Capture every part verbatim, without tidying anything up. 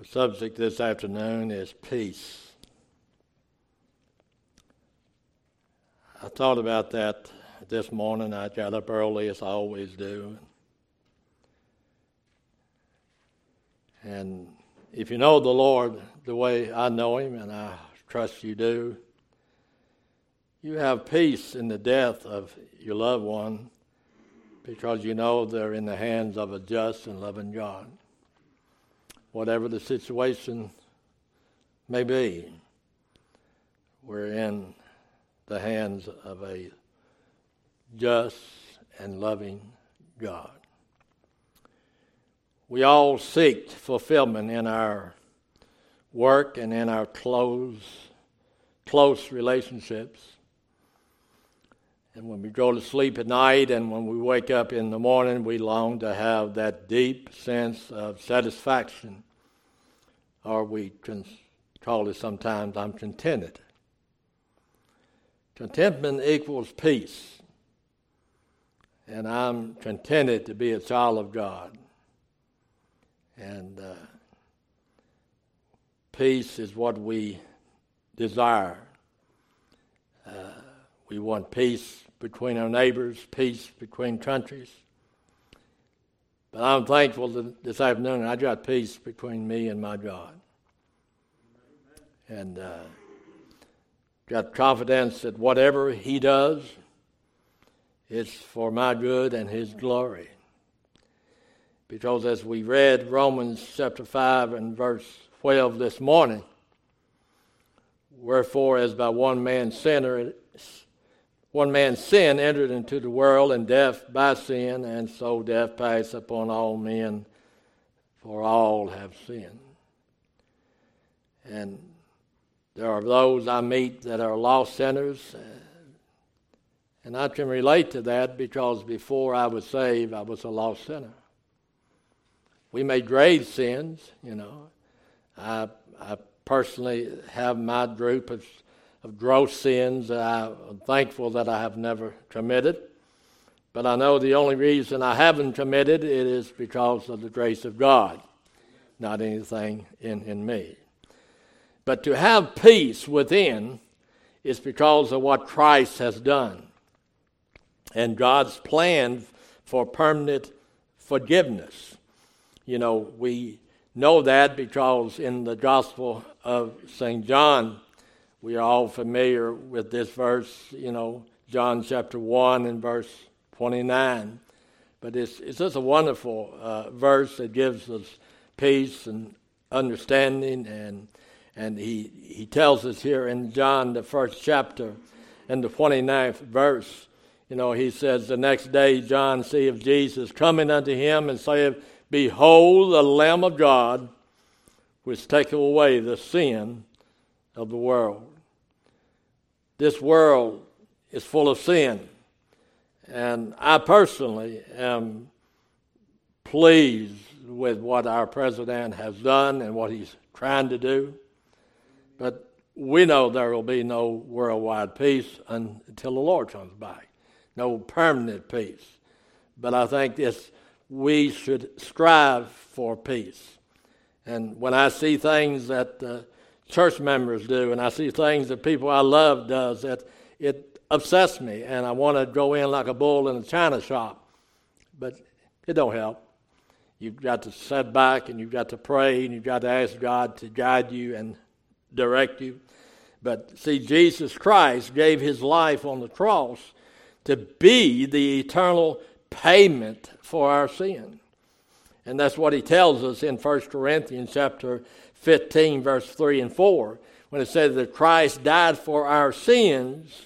The subject this afternoon is peace. I thought about that this morning. I got up early, as I always do. And if you know the Lord the way I know Him, and I trust you do, you have peace in the death of your loved one because you know they're in the hands of a just and loving God. Whatever the situation may be, we're in the hands of a just and loving God. We all seek fulfillment in our work and in our close, close relationships. And when we go to sleep at night and when we wake up in the morning, we long to have that deep sense of satisfaction. Or we can call it sometimes, I'm contented. Contentment equals peace. And I'm contented to be a child of God. And uh, peace is what we desire. Uh, we want peace between our neighbors, peace between countries. But I'm thankful that this afternoon I got peace between me and my God. And uh, got confidence that whatever He does, it's for my good and His glory. Because as we read Romans chapter five and verse twelve this morning, wherefore as by one man's sinner, one man's sin entered into the world, and death by sin, and so death passed upon all men, for all have sinned. And there are those I meet that are lost sinners, and I can relate to that because before I was saved, I was a lost sinner. We made grave sins, you know. I, I personally have my group of, of gross sins that I'm thankful that I have never committed. But I know the only reason I haven't committed it is because of the grace of God, not anything in, in me. But to have peace within is because of what Christ has done and God's plan for permanent forgiveness. You know, we know that because in the Gospel of Saint John, we are all familiar with this verse, you know, John chapter one and verse twenty-nine. But it's, it's just a wonderful uh, verse that gives us peace and understanding. And and he, he tells us here in John, the first chapter, and the twenty-ninth verse, you know, he says, the next day John seeth Jesus coming unto him and saith, Behold, the Lamb of God, which taketh away the sin of the world. This world is full of sin, and I personally am pleased with what our president has done and what he's trying to do. But we know there will be no worldwide peace until the Lord comes back. No permanent peace. But I think this we should strive for peace. And when I see things that uh, church members do, and I see things that people I love does, that it upsets me, and I want to go in like a bull in a china shop. But it don't help. You've got to sit back, and you've got to pray, and you've got to ask God to guide you and direct you. But see, Jesus Christ gave His life on the cross to be the eternal payment for our sin. And that's what He tells us in First Corinthians chapter fifteen, verse three and four, when it says that Christ died for our sins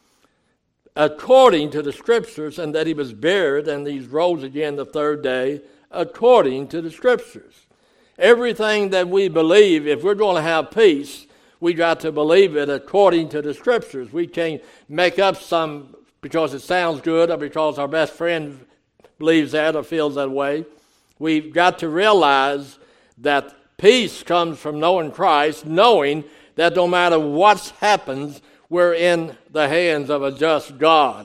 according to the Scriptures, and that He was buried, and He rose again the third day according to the Scriptures. Everything that we believe, if we're going to have peace, we got to believe it according to the Scriptures. We can't make up some because it sounds good or because our best friend believes that or feels that way. We've got to realize that peace comes from knowing Christ, knowing that no matter what happens, we're in the hands of a just God.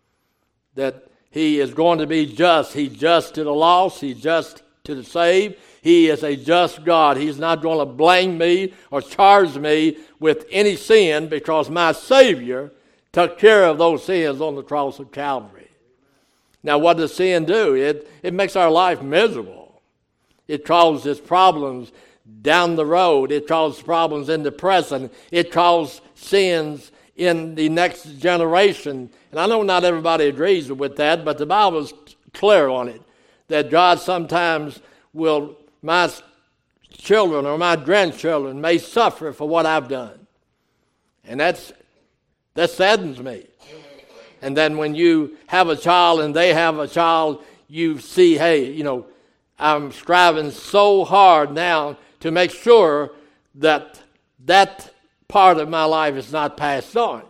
That He is going to be just. He's just to the lost. He's just to the saved. He is a just God. He's not going to blame me or charge me with any sin because my Savior took care of those sins on the cross of Calvary. Now, what does sin do? It, it makes our life miserable. It causes problems down the road. It causes problems in the present. It causes sins in the next generation. And I know not everybody agrees with that, but the Bible is clear on it, that God sometimes will, my children or my grandchildren may suffer for what I've done. And that's that saddens me. And then when you have a child and they have a child, you see, hey, you know, I'm striving so hard now to make sure that that part of my life is not passed on.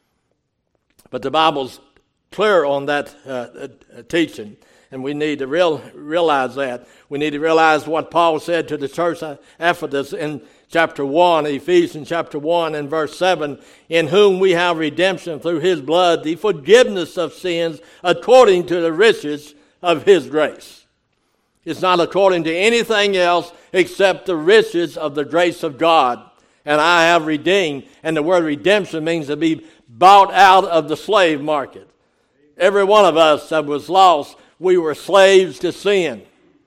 But the Bible's clear on that uh, uh, teaching, and we need to real, realize that. We need to realize what Paul said to the church at Ephesus in chapter one, Ephesians chapter one and verse seven, in whom we have redemption through his blood, the forgiveness of sins according to the riches of his grace. It's not according to anything else except the riches of the grace of God. And I have redeemed, and the word redemption means to be bought out of the slave market. Every one of us that was lost, we were slaves to sin.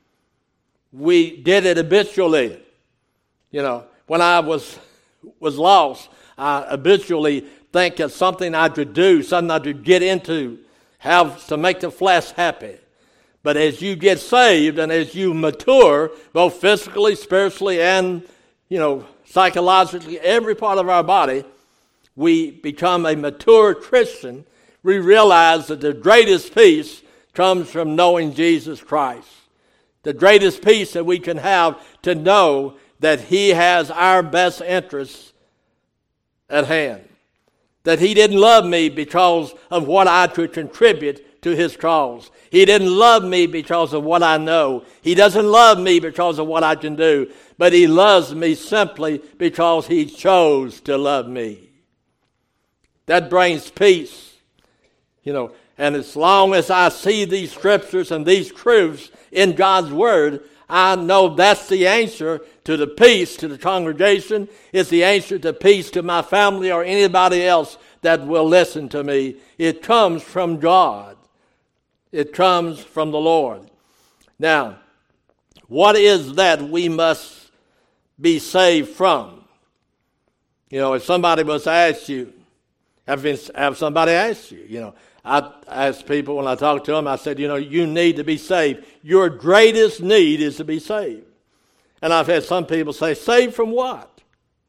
We did it habitually. You know, when I was was lost, I habitually think of something I could do, something I could get into, have to make the flesh happy. But as you get saved and as you mature, both physically, spiritually, and, you know, psychologically, every part of our body, we become a mature Christian. We realize that the greatest peace comes from knowing Jesus Christ. The greatest peace that we can have to know that he has our best interests at hand. That he didn't love me because of what I could contribute to his cause. He didn't love me because of what I know. He doesn't love me because of what I can do. But he loves me simply because he chose to love me. That brings peace. You know, and as long as I see these scriptures and these truths in God's word, I know that's the answer to the peace to the congregation. It's the answer to peace to my family or anybody else that will listen to me. It comes from God. It comes from the Lord. Now, what is that we must be saved from? You know, if somebody was to ask you, have, been, have somebody asked you, you know, I ask people when I talk to them, I said, you know, you need to be saved. Your greatest need is to be saved. And I've had some people say, saved from what?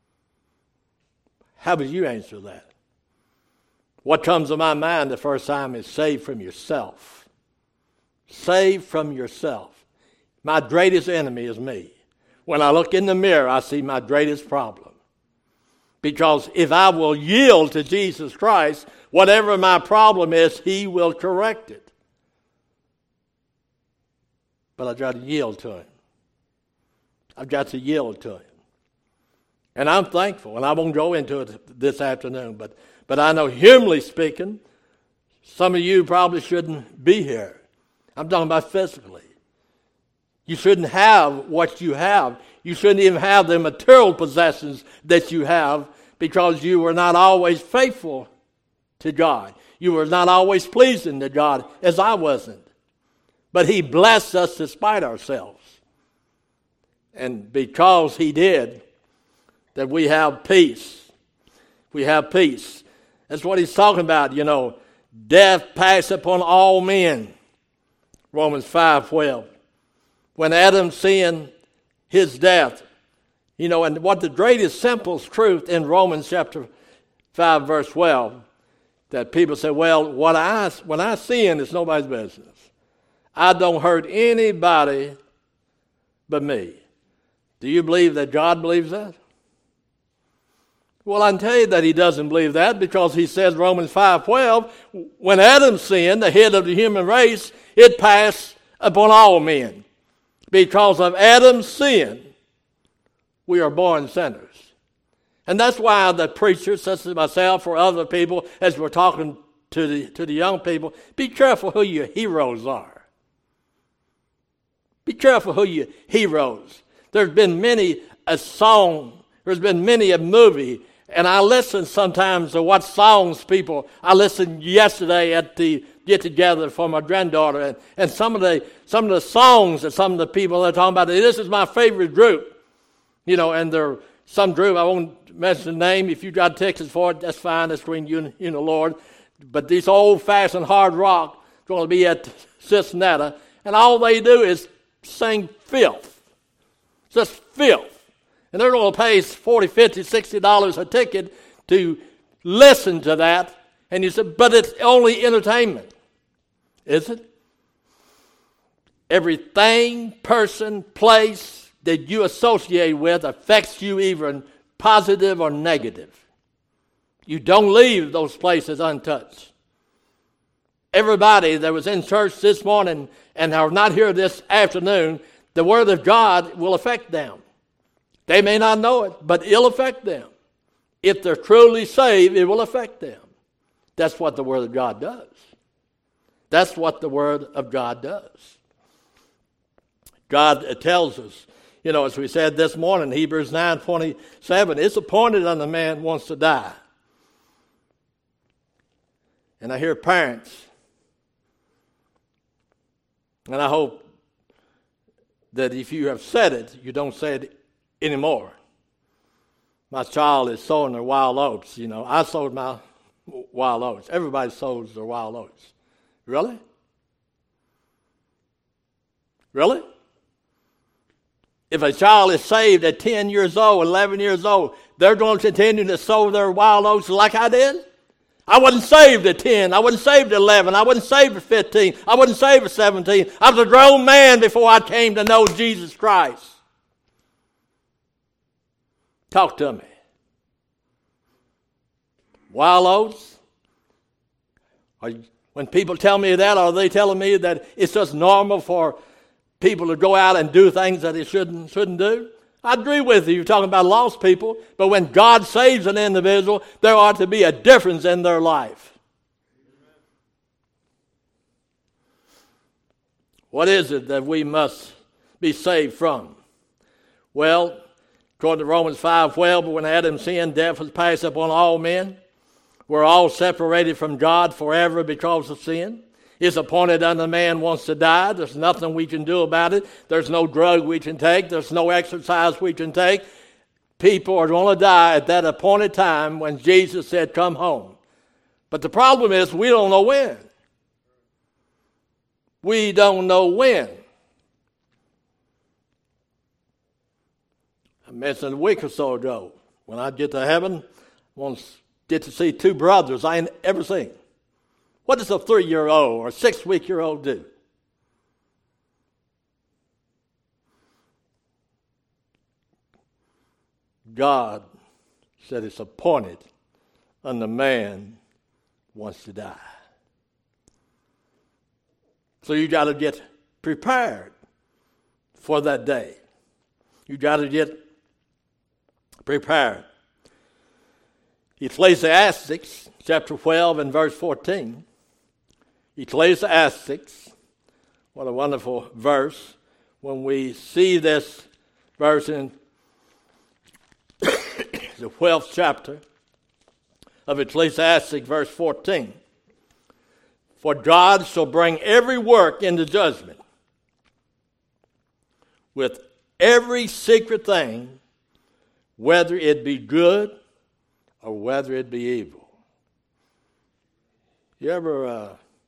How would you answer that? What comes to my mind the first time is saved from yourself. Saved from yourself. My greatest enemy is me. When I look in the mirror, I see my greatest problem. Because if I will yield to Jesus Christ, whatever my problem is, he will correct it. But I've got to yield to him. I've got to yield to him. And I'm thankful, and I won't go into it this afternoon, but, but I know, humanly speaking, some of you probably shouldn't be here. I'm talking about physically. You shouldn't have what you have. You shouldn't even have the material possessions that you have because you were not always faithful to God. You were not always pleasing to God, as I wasn't. But he blessed us despite ourselves. And because he did, that we have peace. We have peace. That's what he's talking about, you know. Death passed upon all men. Romans five twelve. When Adam sinned, his death. You know, and what the greatest, simplest truth in Romans chapter five, verse twelve, that people say, well, what I, when I sin, it's nobody's business. I don't hurt anybody but me. Do you believe that God believes that? Well, I can tell you that he doesn't believe that because he says, Romans five twelve, when Adam sinned, the head of the human race, it passed upon all men. Because of Adam's sin, we are born sinners. And that's why the preachers, such as myself or other people, as we're talking to the, to the young people, be careful who your heroes are. Be careful who you heroes. There's been many a song. There's been many a movie. And I listen sometimes to what songs people, I listened yesterday at the get-together for my granddaughter, and, and some of the some of the songs that some of the people are talking about, this is my favorite group. You know, and there some group, I won't mention the name. If you got tickets for it, that's fine. That's between you and, you and the Lord. But these old-fashioned hard rock is going to be at Cincinnati, and all they do is sing filth. Just filth. And they're going to pay forty dollars, fifty dollars, sixty dollars a ticket to listen to that. And you said, but it's only entertainment. Is it? Everything, person, place that you associate with affects you either positive or negative. You don't leave those places untouched. Everybody that was in church this morning and are not here this afternoon, the Word of God will affect them. They may not know it, but it'll affect them. If they're truly saved, it will affect them. That's what the Word of God does. That's what the Word of God does. God tells us, you know, as we said this morning, Hebrews nine twenty-seven, it's appointed unto man wants to die. And I hear parents, and I hope that if you have said it, you don't say it anymore. My child is sowing their wild oats. You know, I sowed my wild oats. Everybody sows their wild oats. Really? Really? If a child is saved at ten years old, eleven years old, they're going to continue to sow their wild oats like I did? I wasn't saved at ten. I wasn't saved at eleven. I wasn't saved at fifteen. I wasn't saved at seventeen. I was a grown man before I came to know Jesus Christ. Talk to me. Wild oats? Are you, when people tell me that, are they telling me that it's just normal for people to go out and do things that they shouldn't shouldn't do? I agree with you. You're talking about lost people, but when God saves an individual, there ought to be a difference in their life. What is it that we must be saved from? Well, according to Romans five twelve, when Adam sinned, death was passed upon all men. We're all separated from God forever because of sin. It's appointed unto man wants to die. There's nothing we can do about it. There's no drug we can take. There's no exercise we can take. People are going to die at that appointed time when Jesus said, come home. But the problem is we don't know when. We don't know when. I mentioned a week or so ago, when I get to heaven, I want to get to see two brothers I ain't ever seen. What does a three-year-old or six-week-year-old do? God said it's appointed unto man wants to die. So you got to get prepared for that day. You got to get prepared. Ecclesiastes chapter twelve and verse fourteen. Ecclesiastes, what a wonderful verse. When we see this verse in the twelfth chapter of Ecclesiastes, verse fourteen. For God shall bring every work into judgment with every secret thing, whether it be good or whether it be evil. You ever uh,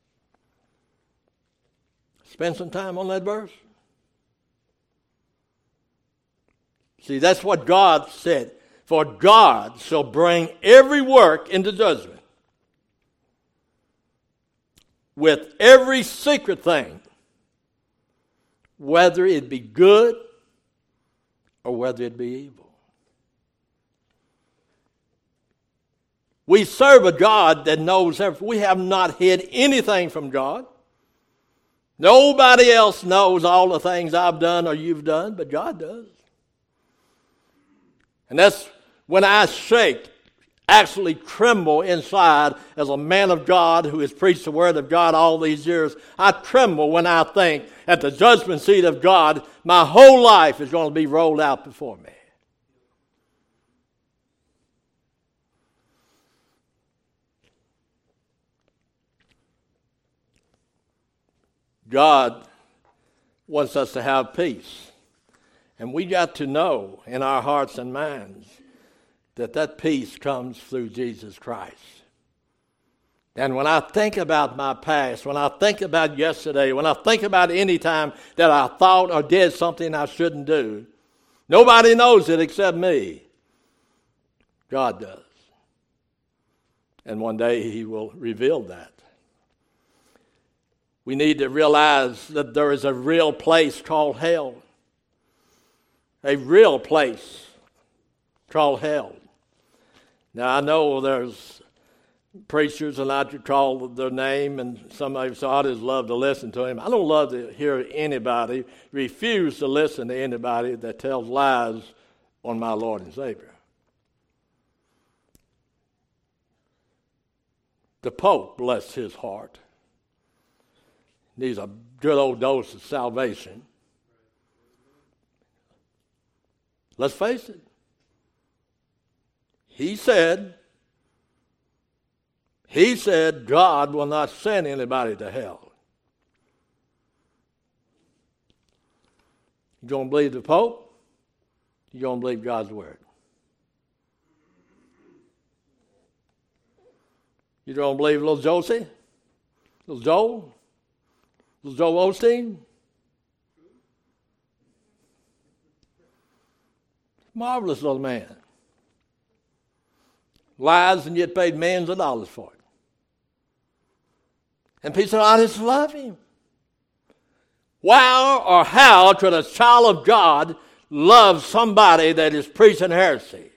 spend some time on that verse? See, that's what God said. For God shall bring every work into judgment with every secret thing, whether it be good or whether it be evil. We serve a God that knows everything. We have not hid anything from God. Nobody else knows all the things I've done or you've done, but God does. And that's when I shake, actually tremble inside as a man of God who has preached the Word of God all these years. I tremble when I think at the judgment seat of God, my whole life is going to be rolled out before me. God wants us to have peace. And we got to know in our hearts and minds that that peace comes through Jesus Christ. And when I think about my past, when I think about yesterday, when I think about any time that I thought or did something I shouldn't do, nobody knows it except me. God does. And one day He will reveal that. We need to realize that there is a real place called hell. A real place called hell. Now, I know there's preachers, and I could call their name, and somebody say, I just love to listen to him. I don't love to hear anybody, refuse to listen to anybody that tells lies on my Lord and Savior. The Pope, bless his heart, needs a good old dose of salvation. Let's face it. He said, he said God will not send anybody to hell. You going to believe the Pope? You going to believe God's Word? You don't believe little Josie? Little Joel? Little Joel Osteen? Marvelous little man. Lies and yet paid millions of dollars for it. And people say, I just love him. Why or how could a child of God love somebody that is preaching heresy?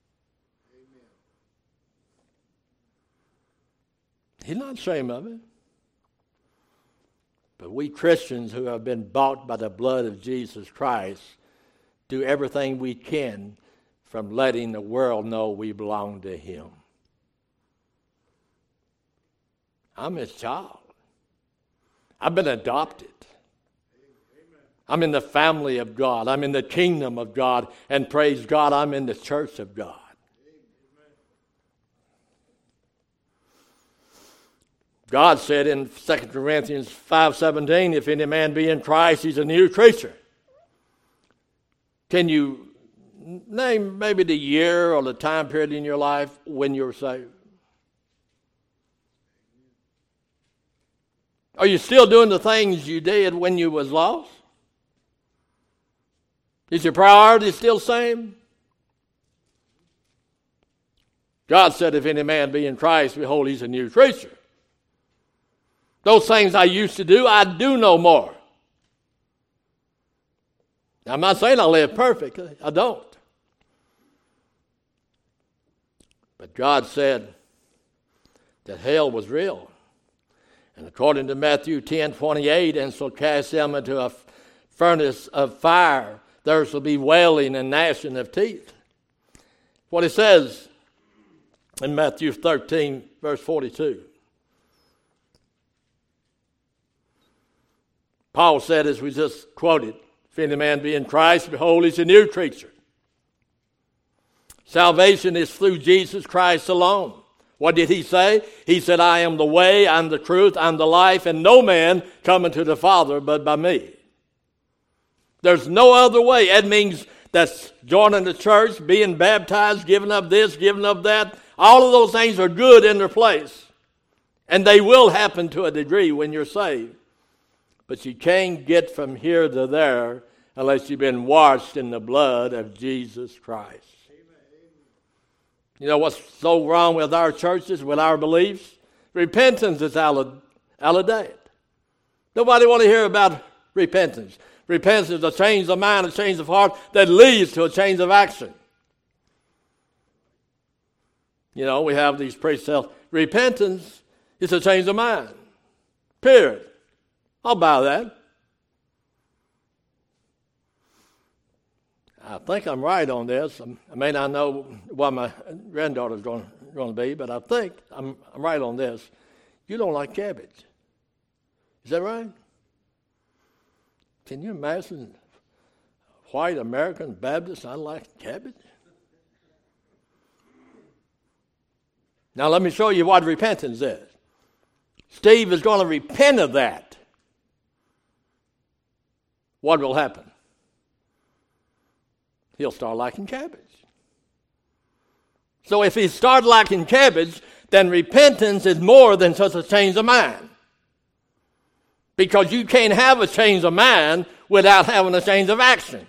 He's not ashamed of it. But we Christians who have been bought by the blood of Jesus Christ do everything we can from letting the world know we belong to Him. I'm His child. I've been adopted. I'm in the family of God. I'm in the kingdom of God. And praise God, I'm in the church of God. God said in Second Corinthians five seventeen, if any man be in Christ, he's a new creature. Can you name maybe the year or the time period in your life when you were saved? Are you still doing the things you did when you was lost? Is your priority still the same? God said, if any man be in Christ, behold, he's a new creature. Those things I used to do, I do no more. I'm not saying I live perfectly. I don't. But God said that hell was real. And according to Matthew ten twenty-eight, and shall cast them into a furnace of fire. There shall be wailing and gnashing of teeth. What it says in Matthew thirteen, verse forty-two. Paul said, as we just quoted, if any man be in Christ, behold, he's a new creature. Salvation is through Jesus Christ alone. What did he say? He said, I am the way, I'm the truth, I'm the life, and no man cometh to the Father but by me. There's no other way. That means that's joining the church, being baptized, giving up this, giving up that. All of those things are good in their place. And they will happen to a degree when you're saved. But you can't get from here to there unless you've been washed in the blood of Jesus Christ. You know what's so wrong with our churches, with our beliefs? Repentance is out of, out of date. Nobody want to hear about repentance. Repentance is a change of mind, a change of heart that leads to a change of action. You know, we have these priests tell, repentance is a change of mind. Period. I'll buy that. I think I'm right on this. I may not know what my granddaughter's going to going to be, but I think I'm, I'm right on this. You don't like cabbage. Is that right? Can you imagine white American Baptists not like cabbage? Now let me show you what repentance is. Steve is going to repent of that. What will happen? He'll start liking cabbage. So if he starts liking cabbage, then repentance is more than just a change of mind. Because you can't have a change of mind without having a change of action.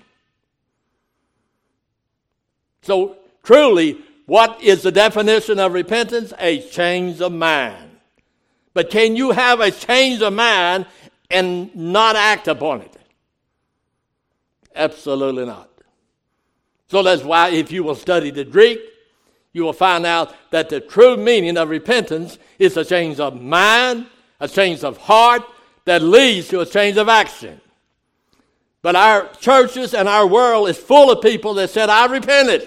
So truly, what is the definition of repentance? A change of mind. But can you have a change of mind and not act upon it? Absolutely not. So that's why if you will study the Greek, you will find out that the true meaning of repentance is a change of mind, a change of heart that leads to a change of action. But our churches and our world is full of people that said, I repented.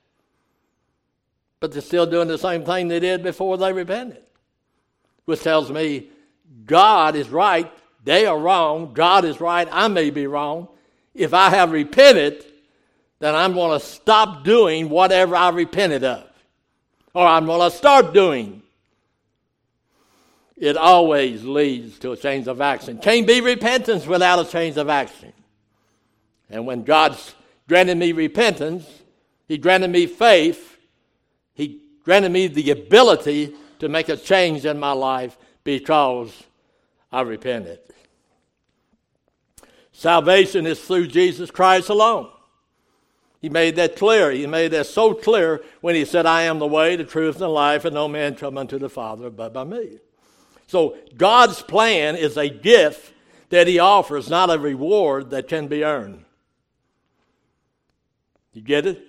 But they're still doing the same thing they did before they repented. Which tells me God is right, they are wrong, God is right, I may be wrong. If I have repented, then I'm going to stop doing whatever I repented of. Or I'm going to start doing. It always leads to a change of action. Can't be repentance without a change of action. And when God's granted me repentance, He granted me faith, He granted me the ability to make a change in my life because I repented. Salvation is through Jesus Christ alone. He made that clear. He made that so clear when He said, I am the way, the truth, and the life, and no man come unto the Father but by me. So God's plan is a gift that He offers, not a reward that can be earned. You get it?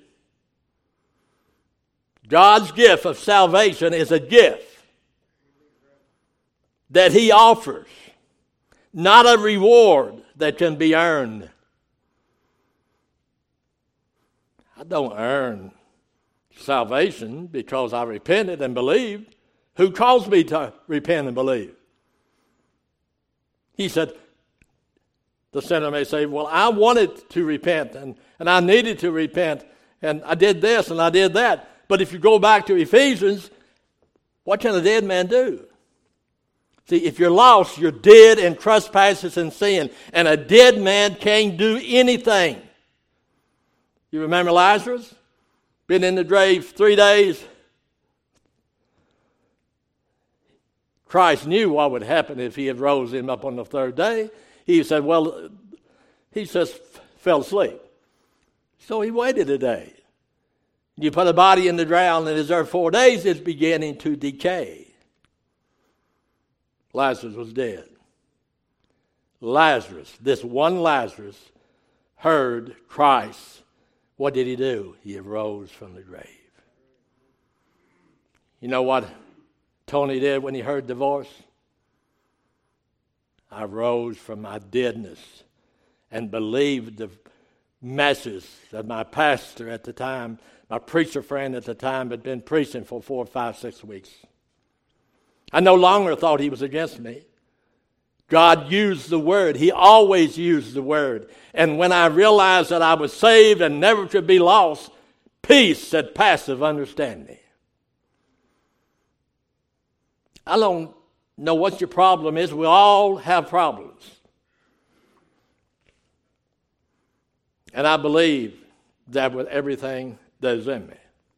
God's gift of salvation is a gift that He offers, not a reward that can be earned. I don't earn salvation because I repented and believed. Who caused me to repent and believe? He said, the sinner may say, well, I wanted to repent and, and I needed to repent and I did this and I did that. But if you go back to Ephesians, what can a dead man do? See, if you're lost, you're dead in trespasses and sin. And a dead man can't do anything. You remember Lazarus? Been in the grave three days. Christ knew what would happen if He had rose him up on the third day. He said, well, he just fell asleep. So He waited a day. You put a body in the ground and it's there four days, it's beginning to decay. Lazarus was dead. Lazarus, this one Lazarus, heard Christ. What did he do? He arose from the grave. You know what Tony did when he heard the voice? I rose from my deadness and believed the message that my pastor at the time, my preacher friend at the time, had been preaching for four, five, six weeks. I no longer thought he was against me. God used the Word. He always used the Word. And when I realized that I was saved and never to be lost, peace that passeth understanding. I don't know what your problem is. We all have problems. And I believe that with everything that is in me.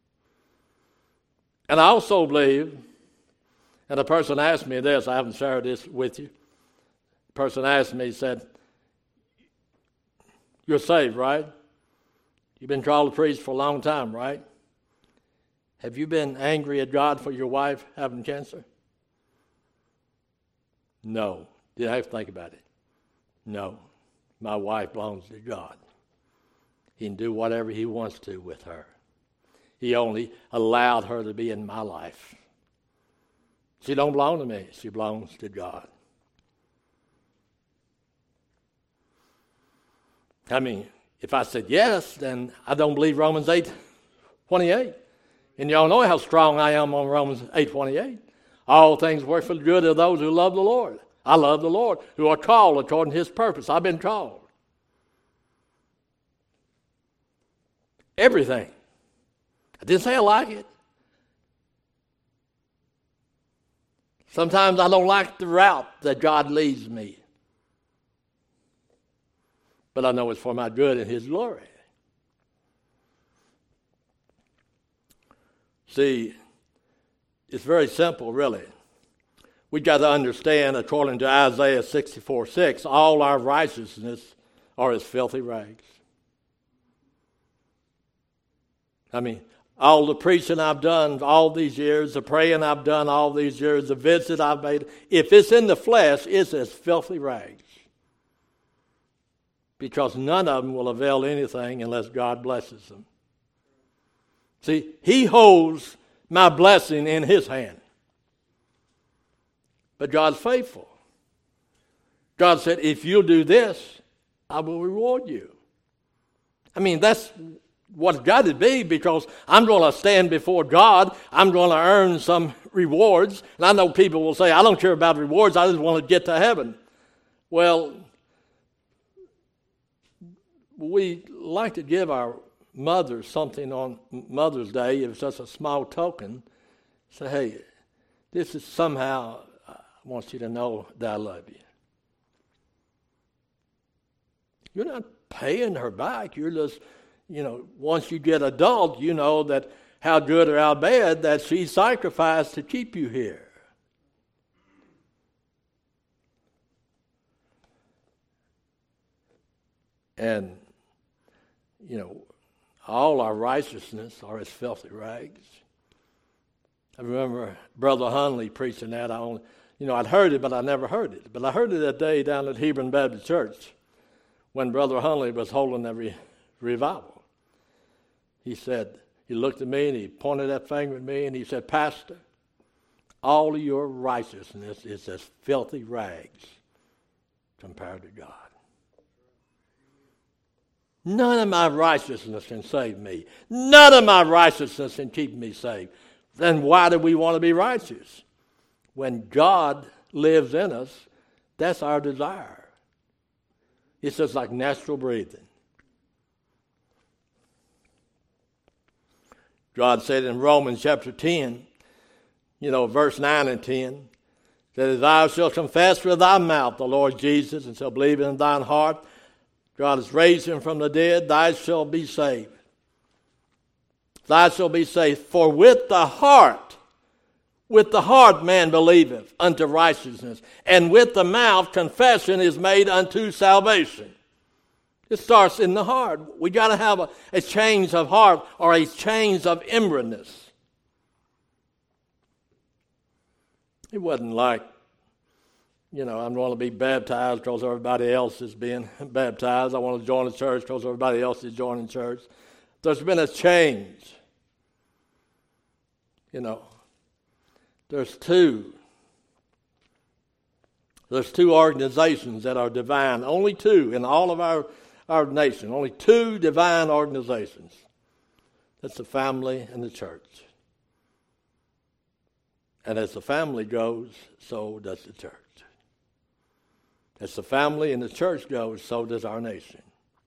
And I also believe, and a person asked me this, I haven't shared this with you. The person asked me, he said, you're saved, right? You've been called to preach for a long time, right? Have you been angry at God for your wife having cancer? No. Did I have to think about it? No. My wife belongs to God. He can do whatever He wants to with her. He only allowed her to be in my life. She don't belong to me. She belongs to God. I mean, if I said yes, then I don't believe Romans eight twenty-eight. And y'all know how strong I am on Romans eight twenty-eight. All things work for the good of those who love the Lord. I love the Lord, who are called according to his purpose. I've been called. Everything. I didn't say I like it. Sometimes I don't like the route that God leads me. But I know it's for my good and his glory. See, it's very simple, really. We got to understand, according to Isaiah sixty-four six, all our righteousness are as filthy rags. I mean, all the preaching I've done all these years, the praying I've done all these years, the visit I've made, if it's in the flesh, it's as filthy rags. Because none of them will avail anything unless God blesses them. See, he holds my blessing in his hand. But God's faithful. God said, if you'll do this, I will reward you. I mean, that's what it's got to be, because I'm going to stand before God. I'm going to earn some rewards. And I know people will say, I don't care about rewards. I just want to get to heaven. Well, we like to give our mothers something on Mother's Day. If it's just a small token, say, hey, this is somehow, I want you to know that I love you. You're not paying her back. You're just, you know, once you get adult, you know that how good or how bad that she sacrificed to keep you here. And, you know, all our righteousness are as filthy rags. I remember Brother Hunley preaching that. I only, you know, I'd heard it, but I never heard it. But I heard it that day down at Hebron Baptist Church when Brother Hunley was holding a re- revival. He said, he looked at me and he pointed that finger at me and he said, Pastor, all of your righteousness is as filthy rags compared to God. None of my righteousness can save me. None of my righteousness can keep me saved. Then why do we want to be righteous? When God lives in us, that's our desire. It's just like natural breathing. God said in Romans chapter ten, you know, verse nine and ten, that if thou shalt confess with thy mouth the Lord Jesus and shalt believe in thine heart, God has raised him from the dead, thou shalt be saved. Thou shalt be saved. For with the heart, with the heart man believeth unto righteousness, and with the mouth confession is made unto salvation. It starts in the heart. We got to have a, a change of heart or a change of inwardness. It wasn't like, you know, I want to be baptized because everybody else is being baptized. I want to join the church because everybody else is joining church. There's been a change. You know, there's two. There's two organizations that are divine. Only two in all of our, our nation. Only two divine organizations. That's the family and the church. And as the family goes, so does the church. As the family and the church goes, so does our nation.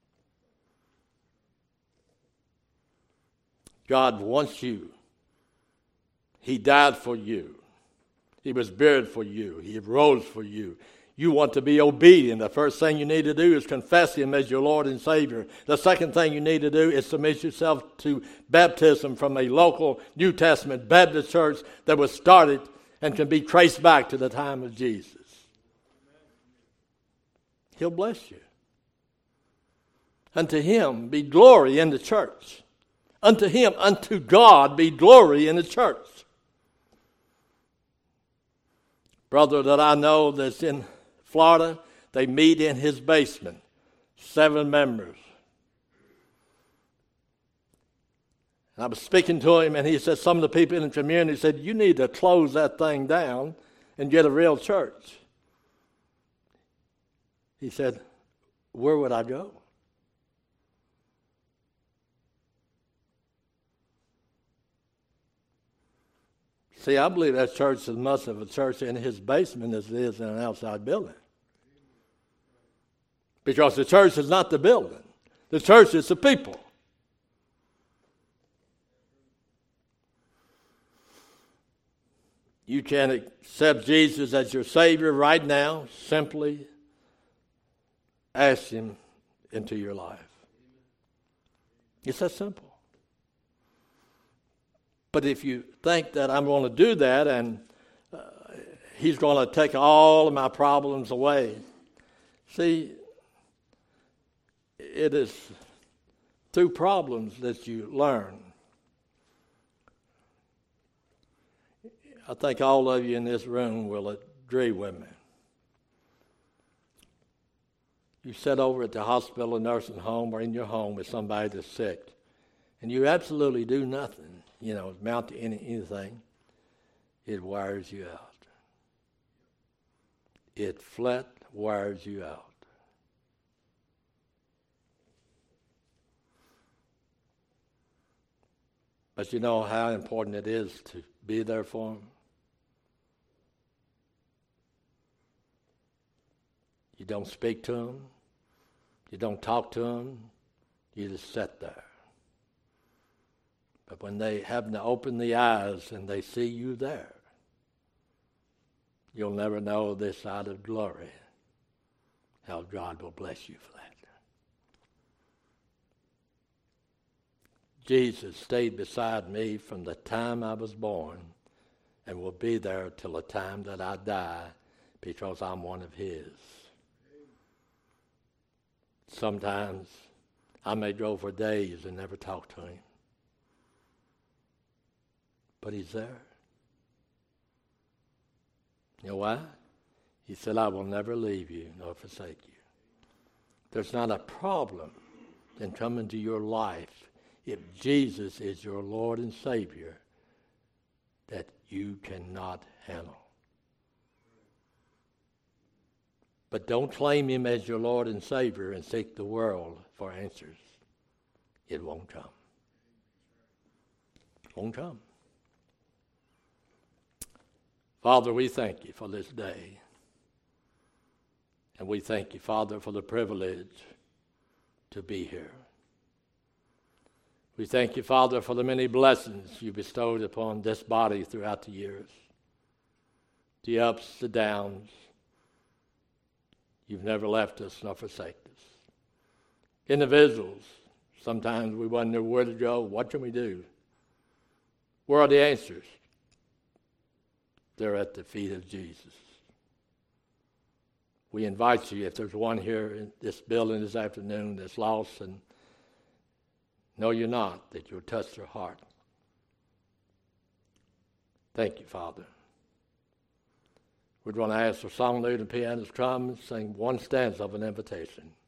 God wants you. He died for you. He was buried for you. He rose for you. You want to be obedient. The first thing you need to do is confess him as your Lord and Savior. The second thing you need to do is submit yourself to baptism from a local New Testament Baptist church that was started and can be traced back to the time of Jesus. He'll bless you. Unto him be glory in the church. Unto him, unto God be glory in the church. Brother that I know that's in Florida, they meet in his basement. Seven members. And I was speaking to him and he said, some of the people in the community said, you need to close that thing down and get a real church. He said, where would I go? See, I believe that church is as much of a church in his basement as it is in an outside building. Because the church is not the building. The church is the people. You can accept Jesus as your Savior right now. Simply ask him into your life. It's that simple. But if you think that I'm going to do that and uh, he's going to take all of my problems away, see, it is through problems that you learn. I think all of you in this room will agree with me. You sit over at the hospital, nursing home, or in your home with somebody that's sick, and you absolutely do nothing, you know, amount to any, anything, it wires you out. It flat wires you out. But you know how important it is to be there for them? You don't speak to them. You don't talk to them. You just sit there. But when they happen to open the eyes and they see you there, you'll never know this side of glory how God will bless you for that. Jesus stayed beside me from the time I was born and will be there till the time that I die because I'm one of his. Sometimes I may go for days and never talk to him. But he's there. You know why? He said, I will never leave you nor forsake you. There's not a problem in coming to your life if Jesus is your Lord and Savior that you cannot handle. But don't claim him as your Lord and Savior and seek the world for answers. It won't come. It won't come. Father, we thank you for this day. And we thank you, Father, for the privilege to be here. We thank you, Father, for the many blessings you bestowed upon this body throughout the years. The ups, the downs. You've never left us nor forsaken us. Individuals, sometimes we wonder where to go, what can we do? Where are the answers? They're at the feet of Jesus. We invite you, if there's one here in this building this afternoon that's lost and no, you're not, that you'll touch their heart. Thank you, Father. We're going to ask the song leader, pianist, come and sing one stanza of an invitation.